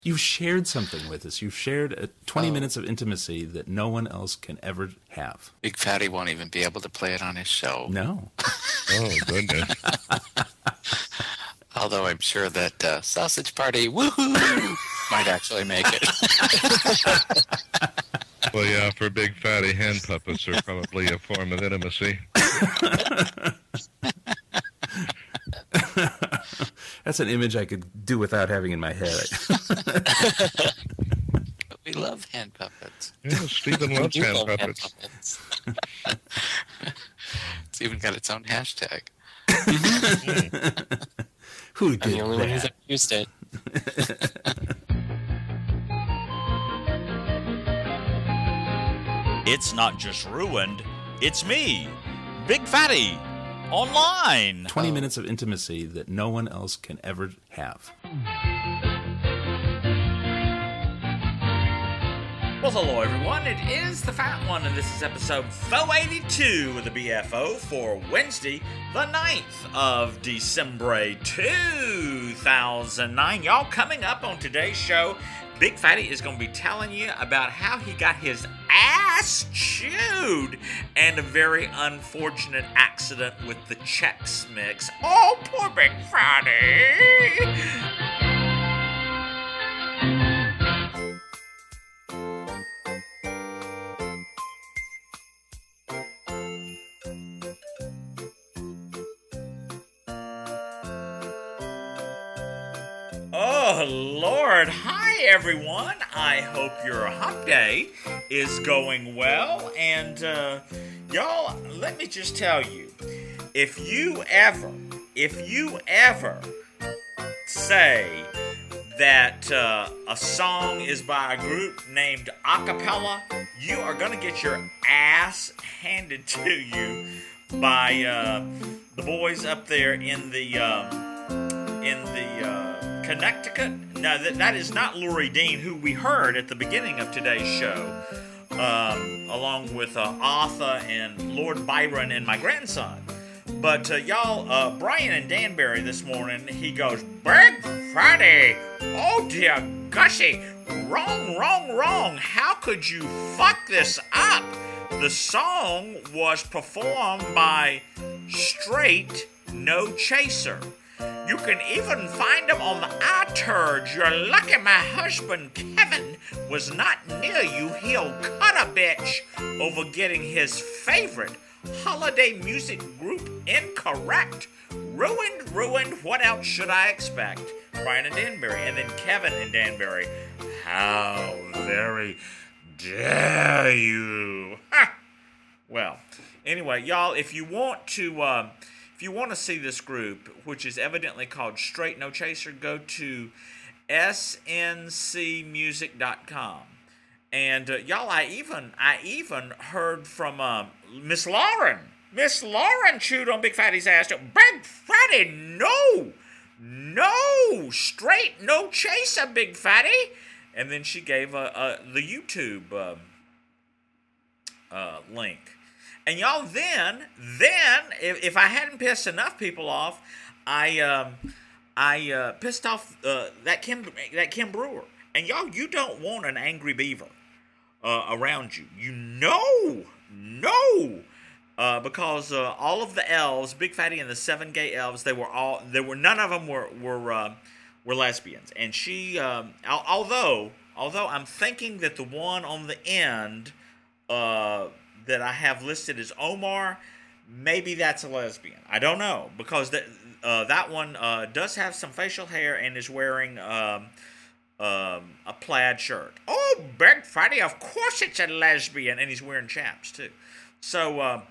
You've shared something with us. You've shared 20 minutes of intimacy that no one else can ever have. Big Fatty won't even be able to play it on his show. No. Oh, goodness. Although I'm sure that Sausage Party, woohoo, might actually make it. Well, yeah, for big fatty hand puppets are probably a form of intimacy. That's an image I could do without having in my head. We love hand puppets. Yeah, Stephen loves We do hand love puppets. It's even got its own hashtag. Who I'm did the only one who's that? ever used it. It's not just ruined, it's me, Big Fatty, online. 20 minutes of intimacy that no one else can ever have. Well, hello everyone, it is the Fat One, and this is episode 482 of the BFO for Wednesday, the 9th of December 2009. Y'all, coming up on today's show, Big Fatty is going to be telling you about how he got his ass chewed and a very unfortunate accident with the Chex Mix. Oh, poor Big Fatty! Oh, Lord. Hi, everyone. I hope your hump day is going well. And, y'all, let me just tell you, if you ever say that a song is by a group named Acapella, you are going to get your ass handed to you by the boys up there in the Connecticut. No, that is not Lori Dean, who we heard at the beginning of today's show, along with Arthur and Lord Byron and my grandson. But y'all, Brian and Danbury this morning, he goes, Big Friday, oh dear gushy, wrong, how could you fuck this up? The song was performed by Straight No Chaser. You can even find him on the iTurds. You're lucky my husband, Kevin, was not near you. He'll cut a bitch over getting his favorite holiday music group incorrect. Ruined, what else should I expect? Brian and Danbury, and then Kevin and Danbury. How very dare you? Ha! Well, anyway, y'all, if you want to see this group, which is evidently called Straight No Chaser, go to sncmusic.com. And y'all, I even heard from Miss Lauren. Miss Lauren chewed on Big Fatty's ass. Big Fatty, no, Straight No Chaser, Big Fatty. And then she gave the YouTube link. And y'all, then, if I hadn't pissed enough people off, I pissed off that Kim Brewer. And y'all, you don't want an angry beaver around you. You know, because all of the elves, Big Fatty and the 7 gay elves, none of them were lesbians. And she, although I'm thinking that the one on the end, that I have listed as Omar, maybe that's a lesbian. I don't know, because that one does have some facial hair and is wearing a plaid shirt. Oh, Big Fatty, of course it's a lesbian, and he's wearing chaps too. So,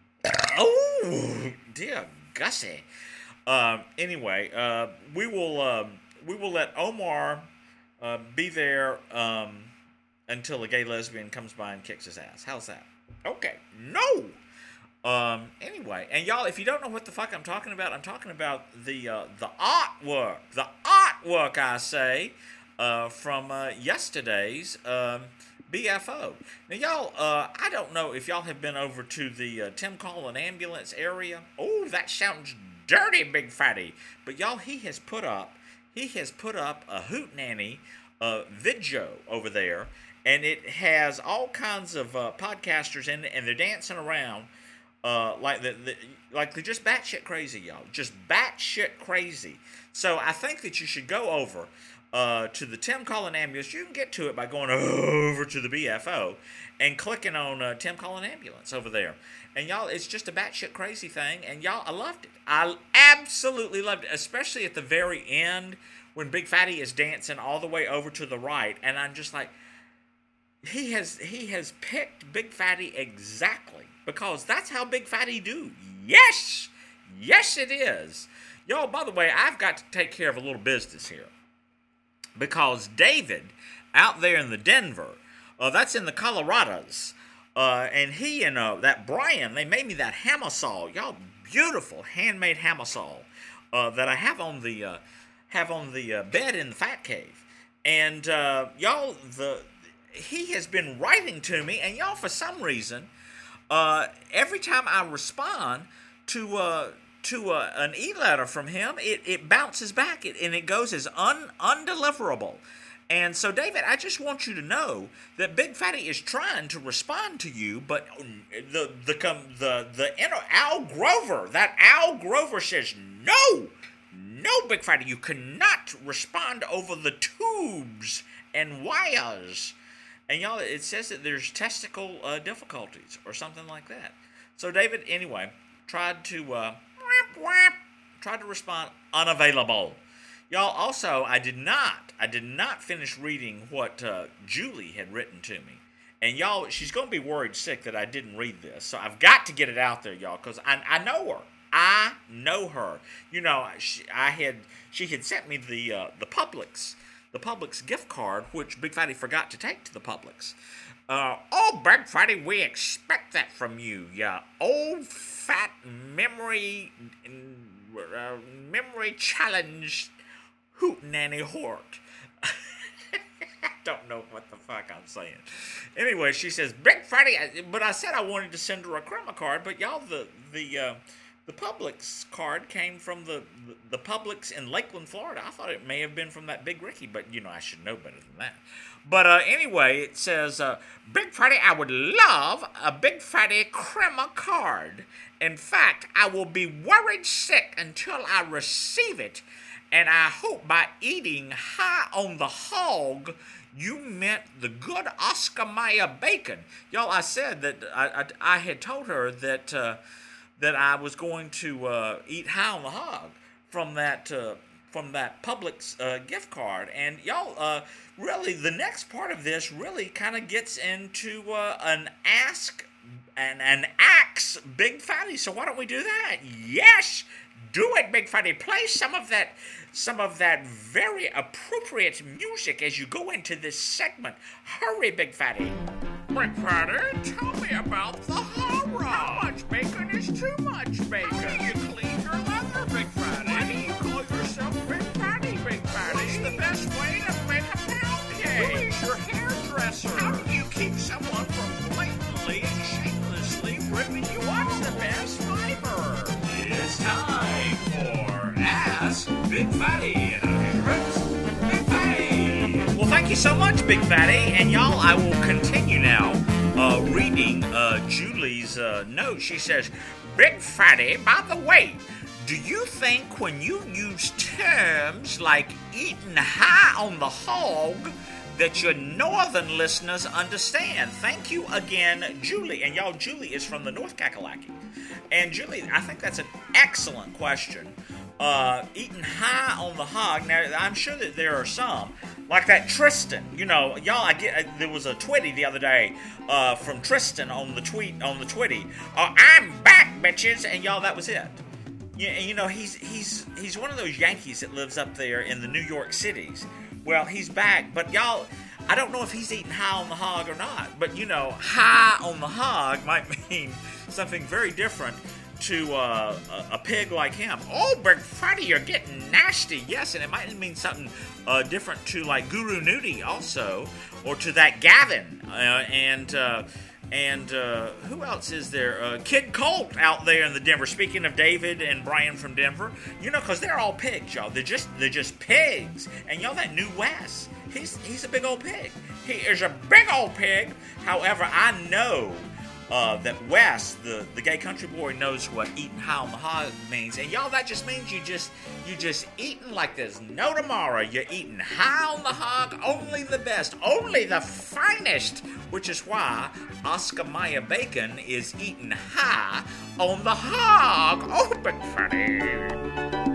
oh dear Gussie. Anyway, we will let Omar be there until a gay lesbian comes by and kicks his ass. How's that? Okay, no. Anyway, and y'all, if you don't know what the fuck I'm talking about the artwork. The artwork, I say, from yesterday's BFO. Now, y'all, I don't know if y'all have been over to the Tim Collin ambulance area. Oh, that sounds dirty, Big Fatty. But y'all, he has put up a hootenanny VidJoe over there, and it has all kinds of podcasters in it, and they're dancing around like they're just batshit crazy, y'all. Just batshit crazy. So I think that you should go over to the Tim Calling Ambulance. You can get to it by going over to the BFO and clicking on Tim Calling Ambulance over there. And y'all, it's just a batshit crazy thing. And y'all, I loved it. I absolutely loved it, especially at the very end when Big Fatty is dancing all the way over to the right. And I'm just like, he has picked Big Fatty exactly, because that's how Big Fatty do. Yes, it is. Y'all, by the way, I've got to take care of a little business here, because David out there in the Denver, that's in the Colorados, and he and that Brian, they made me that hammer saw, y'all, beautiful handmade hammer saw that I have on the bed in the Fat Cave, and y'all, he has been writing to me, and y'all, for some reason, every time I respond to an e-letter from him, it bounces back, and it goes as undeliverable. And so, David, I just want you to know that Big Fatty is trying to respond to you, but the inner Al Grover says no, Big Fatty, you cannot respond over the tubes and wires. And y'all, it says that there's testicle difficulties or something like that. So David, anyway, tried to respond, unavailable. Y'all, also, I did not finish reading what Julie had written to me. And y'all, she's going to be worried sick that I didn't read this. So I've got to get it out there, y'all, because I know her. I know her. You know, she had sent me the Publix gift card, which Big Fatty forgot to take to the Publix. Oh, Big Fatty, we expect that from you, ya old fat memory challenged hootenanny hort. I don't know what the fuck I'm saying. Anyway, she says, Big Fatty, but I said I wanted to send her a crema card, but y'all, the Publix card came from the Publix in Lakeland, Florida. I thought it may have been from that Big Ricky, but, you know, I should know better than that. But anyway, it says, Big Fatty, I would love a Big Fatty crema card. In fact, I will be worried sick until I receive it, and I hope by eating high on the hog, you meant the good Oscar Mayer bacon. Y'all, I said that I had told her that I was going to eat high on the hog from that Publix gift card. And y'all, really, the next part of this really kind of gets into an axe Big Fatty. So why don't we do that? Yes, do it, Big Fatty. Play some of that very appropriate music as you go into this segment. Hurry, Big Fatty. Big Fatty, tell me about the horror. How much bacon is too much bacon? How do you clean your leather, Big Fatty? Why do you call yourself Big Fatty, Big Fatty? What's the best way to make a pound cake? Who is your hairdresser? How do you keep someone from blatantly and shamelessly ripping you off the best fiber? It's time for Ask Big Fatty. Big Fatty. Well, thank you so much, Big Fatty. And y'all, I will continue now reading Julie's note. She says, Big Fatty, by the way, do you think when you use terms like eating high on the hog that your northern listeners understand? Thank you again, Julie. And y'all, Julie is from the North Kakalaki. And Julie, I think that's an excellent question. Eating high on the hog. Now, I'm sure that there are some, like that Tristan. You know, y'all, there was a twitty the other day from Tristan on the twitty. I'm back, bitches. And y'all, that was it. You know, he's one of those Yankees that lives up there in the New York cities. Well, he's back, but y'all, I don't know if he's eating high on the hog or not. But, you know, high on the hog might mean something very different to a pig like him. Oh, Big Fatty, you're getting nasty. Yes, and it might mean something different to, like, Guru Nudie also, or to that Gavin, and who else is there? Kid Colt out there in the Denver. Speaking of David and Brian from Denver, you know, because they're all pigs, y'all. They're just pigs. And y'all, that New West, he's a big old pig. He is a big old pig. However, I know that Wes, the gay country boy, knows what eating high on the hog means. And y'all, that just means you just eating like there's no tomorrow. You're eating high on the hog, only the best, only the finest. Which is why Oscar Mayer Bacon is eating high on the hog. Oh, Big Fatty.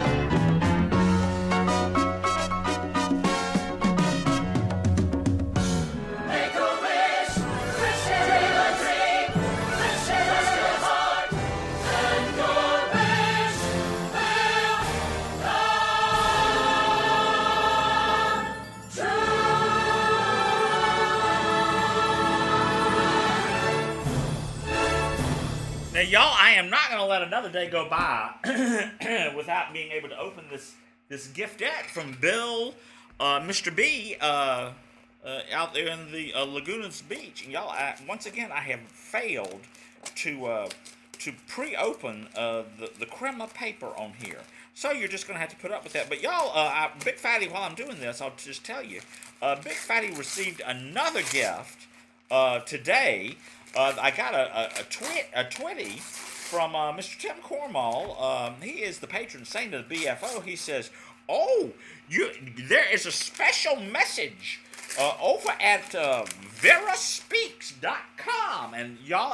Now, y'all, I am not going to let another day go by without being able to open this giftette from Bill, Mr. B, out there in the Lagunas Beach. And y'all, once again, I have failed to pre-open the crema paper on here. So you're just going to have to put up with that. But y'all, Big Fatty, while I'm doing this, I'll just tell you, Big Fatty received another gift today. I got a twitty from Mr. Tim Cornwall. He is the patron saint of the BFO. He says, "Oh, there is a special message over at veraspeaks.com." And y'all,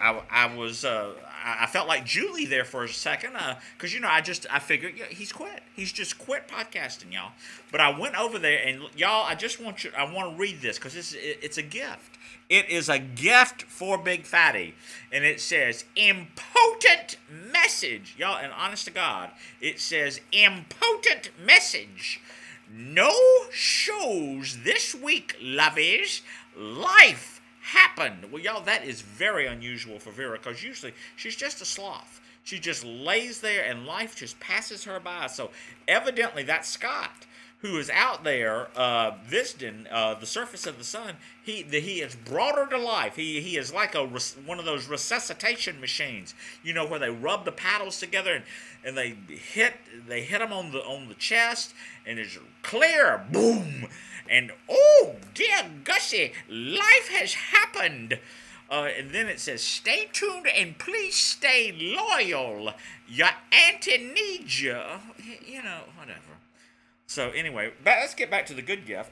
I felt like Julie there for a second, because I figured he's quit. He's just quit podcasting, y'all. But I went over there, and y'all, I want to read this because it's a gift. It is a gift for Big Fatty, and it says, "Important message." Y'all, and honest to God, it says, "Important message. No shows this week, lovies. Life happened." Well, y'all, that is very unusual for Vera, because usually she's just a sloth. She just lays there, and life just passes her by. So evidently that's Scott, who is out there visiting the surface of the sun. He has brought her to life. He is like one of those resuscitation machines, where they rub the paddles together and they hit them on the chest, and it's clear, boom, and oh dear Gussie, life has happened. And then it says, "Stay tuned and please stay loyal. Your auntie needs you." Whatever. So anyway, let's get back to the good gift.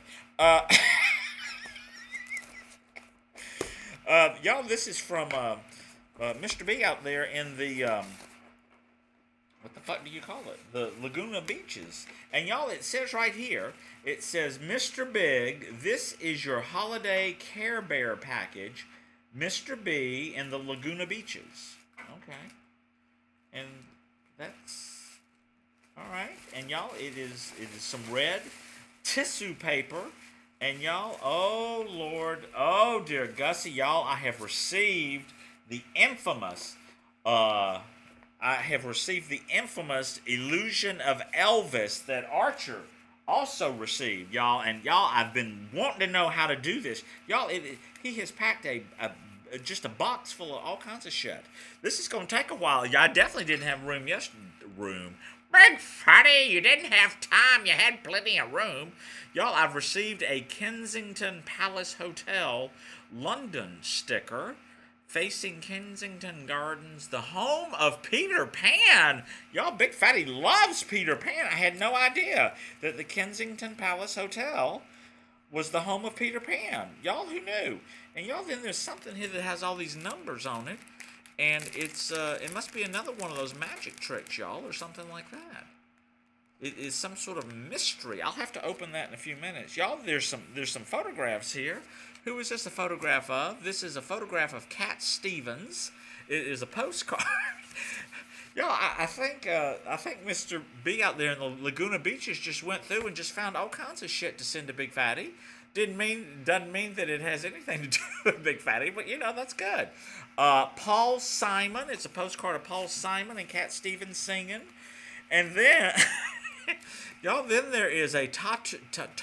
Y'all, this is from Mr. B out there in the, what the fuck do you call it? The Laguna Beaches. And y'all, it says right here, it says, "Mr. Big, this is your holiday Care Bear package. Mr. B in the Laguna Beaches." Okay. And that's... all right, and y'all, it is some red tissue paper, and y'all, oh Lord, oh dear Gussie, y'all, I have received the infamous Illusion of Elvis that Archer also received, y'all, and y'all, I've been wanting to know how to do this, y'all. He has packed just a box full of all kinds of shit. This is going to take a while. I definitely didn't have room Big Fatty, you didn't have time. You had plenty of room. Y'all, I've received a Kensington Palace Hotel London sticker facing Kensington Gardens, the home of Peter Pan. Y'all, Big Fatty loves Peter Pan. I had no idea that the Kensington Palace Hotel was the home of Peter Pan. Y'all, who knew? And y'all, then there's something here that has all these numbers on it. And it must be another one of those magic tricks, y'all, or something like that. It is some sort of mystery. I'll have to open that in a few minutes. Y'all, there's some photographs here. Who is this a photograph of? This is a photograph of Cat Stevens. It is a postcard. Y'all, I think Mr. B out there in the Laguna Beaches just went through and just found all kinds of shit to send to Big Fatty. Doesn't mean that it has anything to do with Big Fatty, but that's good. Paul Simon. It's a postcard of Paul Simon and Cat Stevens singing. And then, y'all, then there is a tattoo.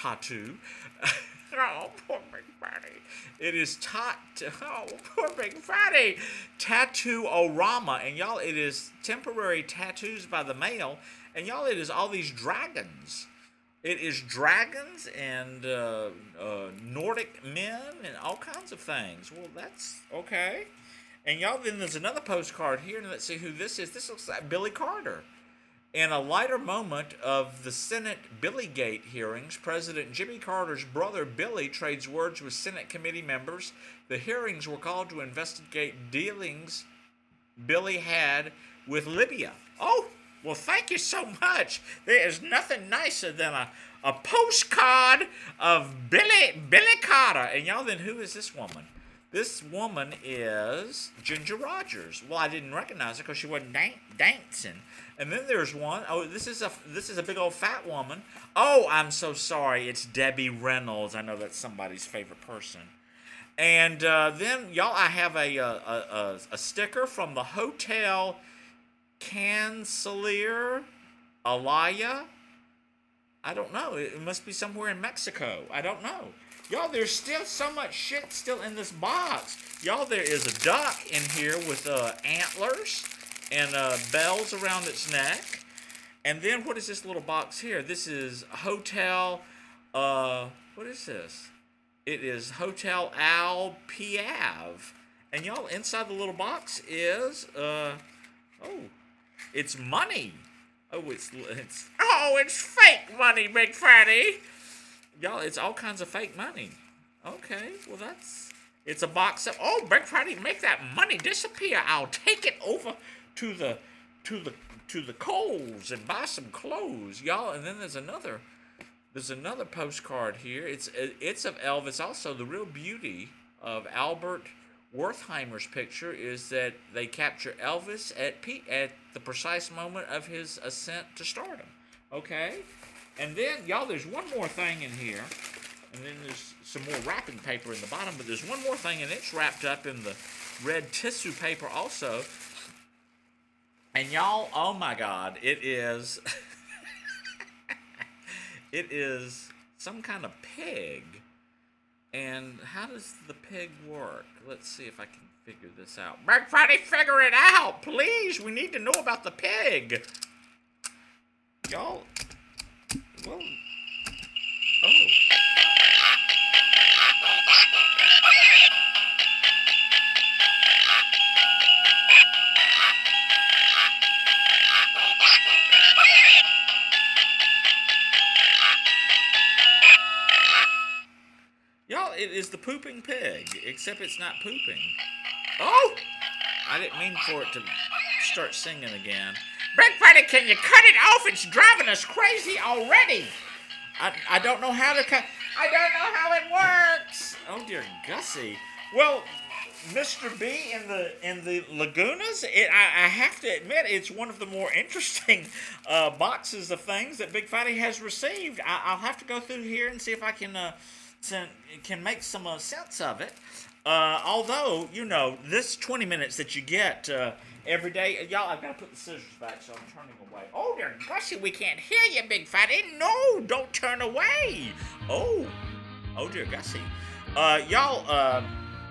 Oh, poor Big Fatty. It is oh, poor Big Fatty. Tattoo-orama. And y'all, it is temporary tattoos by the mail. And y'all, it is all these dragons. It is dragons and Nordic men and all kinds of things. Well, that's okay. And y'all, then there's another postcard here, and let's see who this is. This looks like Billy Carter. In a lighter moment of the Senate Billygate hearings, President Jimmy Carter's brother Billy trades words with Senate committee members. The hearings were called to investigate dealings Billy had with Libya. Oh, well, thank you so much. There is nothing nicer than a postcard of Billy Carter. And y'all, then who is this woman? This woman is Ginger Rogers. Well, I didn't recognize her because she wasn't dancing. And then there's one. Oh, this is a big old fat woman. Oh, I'm so sorry. It's Debbie Reynolds. I know that's somebody's favorite person. And then, y'all, I have a sticker from the Hotel Cancelier Alaya. I don't know. It must be somewhere in Mexico. I don't know. Y'all, there's still so much shit still in this box. Y'all, there is a duck in here with antlers and bells around its neck. And then what is this little box here? This is Hotel, what is this? It is Hotel Al Piave. And y'all, inside the little box is, it's money. It's fake money, Big Fatty. Y'all, it's all kinds of fake money. Okay, well it's a box of, Big Fatty, make that money disappear. I'll take it over to the Kohl's and buy some clothes, y'all. And then there's another postcard here. It's of Elvis. Also, the real beauty of Albert Wertheimer's picture is that they capture Elvis at the precise moment of his ascent to stardom. Okay? And then, y'all, there's one more thing in here. And then there's some more wrapping paper in the bottom. But there's one more thing, and it's wrapped up in the red tissue paper also. And, y'all, oh, my God, it is... it is some kind of pig. And how does the pig work? Let's see if I can figure this out. Big Fatty, figure it out, please. We need to know about the pig. Y'all... Well, y'all, it is the pooping pig, except it's not pooping. Oh! I didn't mean for it to start singing again. Big Fatty, can you cut it off? It's driving us crazy already. I don't know how to cut. I don't know how it works. Oh dear Gussie. Well, Mr. B in the Lagunas, I have to admit it's one of the more interesting boxes of things that Big Fatty has received. I'll have to go through here and see if I can make some sense of it. Although, you know, this 20 minutes that you get every day, y'all, I've got to put the scissors back, so I'm turning away. Oh, dear Gussie, we can't hear you, Big Fatty. No, don't turn away. Oh, dear Gussie. Y'all,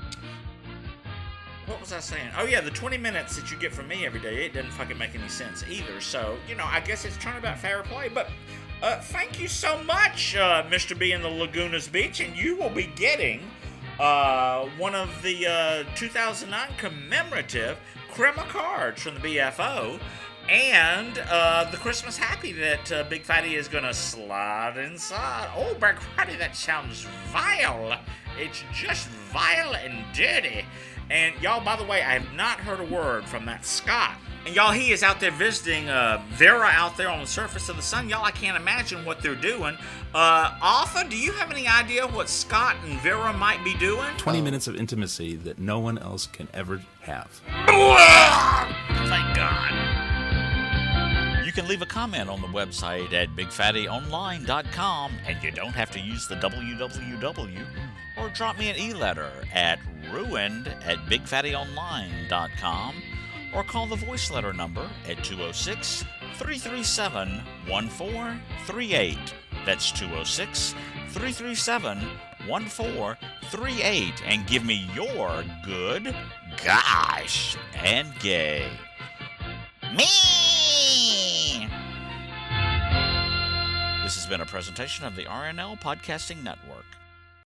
what was I saying? Oh, yeah, the 20 minutes that you get from me every day, it doesn't fucking make any sense either. So, you know, I guess it's turnabout fair play, but thank you so much, Mr. B in the Lagunas Beach, and you will be getting one of the 2009 commemorative Crema cards from the BFO, and the Christmas Happy that Big Fatty is going to slide inside. Oh, Big Fatty, that sounds vile. It's just vile and dirty. And y'all, by the way, I have not heard a word from that Scott. And y'all, he is out there visiting Vera out there on the surface of the sun. Y'all, I can't imagine what they're doing. Arthur, do you have any idea what Scott and Vera might be doing? 20 minutes of intimacy that no one else can ever have. Thank God. You can leave a comment on the website at BigFattyOnline.com, and you don't have to use the www, or drop me an e-letter at ruined@BigFattyOnline.com, or call the voice letter number at 206-337-1438. That's 206-337-1438, and give me your good, gosh, and gay. Me! This has been a presentation of the RNL Podcasting Network.